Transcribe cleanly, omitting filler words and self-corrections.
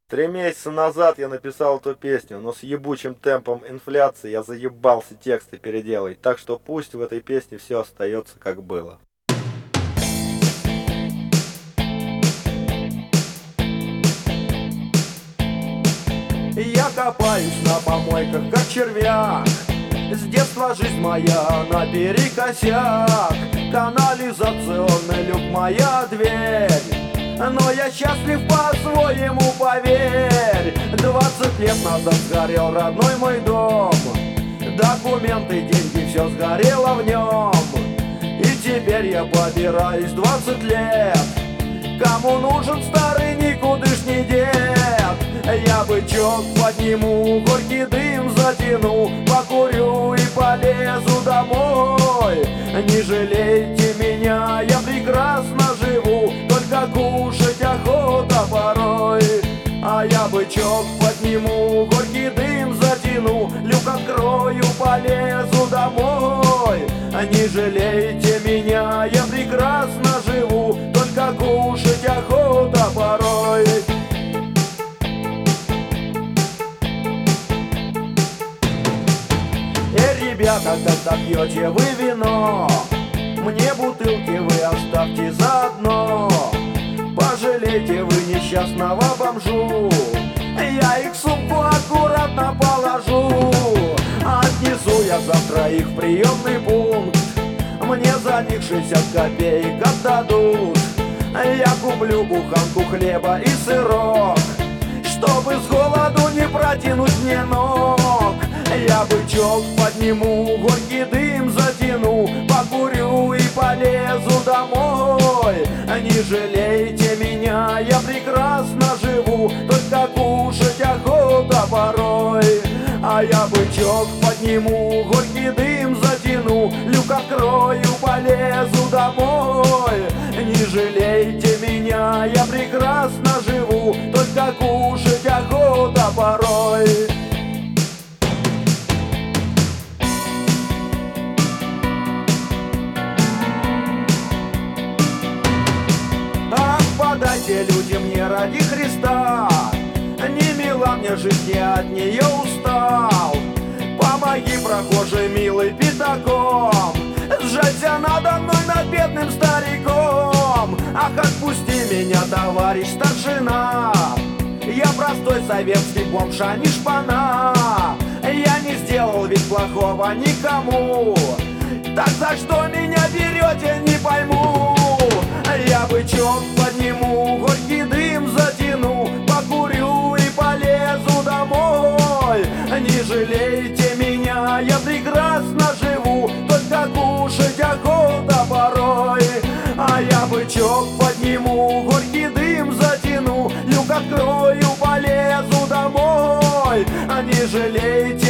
3 месяца назад я написал эту песню, но с ебучим темпом инфляции я заебался тексты переделать, так что пусть в этой песне все остается как было. Я копаюсь на помойках, как червяк. С детства жизнь моя наперекосяк. Канализационный люк моя дверь. Но я счастлив по-своему, поверь. 20 лет назад сгорел родной мой дом. Документы, деньги, все сгорело в нем. И теперь я побираюсь 20 лет. Кому нужен старый никудышний дед? Я бычок подниму, горький дым затяну, покурю и полезу домой. Не жалейте меня, я прекрасно живу, только кушать охота порой. А я бычок подниму, горький дым затяну, люк открою, полезу домой. Не жалейте меня, я прекрасно живу, только кушать охота порой. Ребята, когда пьете вы вино, мне бутылки вы оставьте заодно. Пожалейте вы несчастного бомжу, я их в сумку аккуратно положу. Отнесу я завтра их в приемный пункт, мне за них 60 копеек отдадут. Я куплю буханку хлеба и сырок, чтобы с голоду не протянуть мне ног. Я бычок подниму, горький дым затяну, покурю и полезу домой. Не жалейте меня, я прекрасно живу, только кушать охота порой. А я бычок подниму, горький дым затяну, люк открою, полезу домой. Не жалейте меня, я прекрасно живу, только кушать охота порой. Подайте, люди, мне ради Христа, не мила мне жизнь, я от нее устал. Помоги, прохожий, милый, пятаком, сжалься надо мной, над бедным стариком. Ах, отпусти меня, товарищ старшина, я простой советский бомж, а не шпана. Я не сделал ведь плохого никому, так за что меня берете, не пойму. Я бычок подниму, горький дым затяну, покурю и полезу домой. Не жалейте меня, я прекрасно живу, только кушать охота порой. А я бычок подниму, горький дым затяну, люк открою, полезу домой. Не жалейте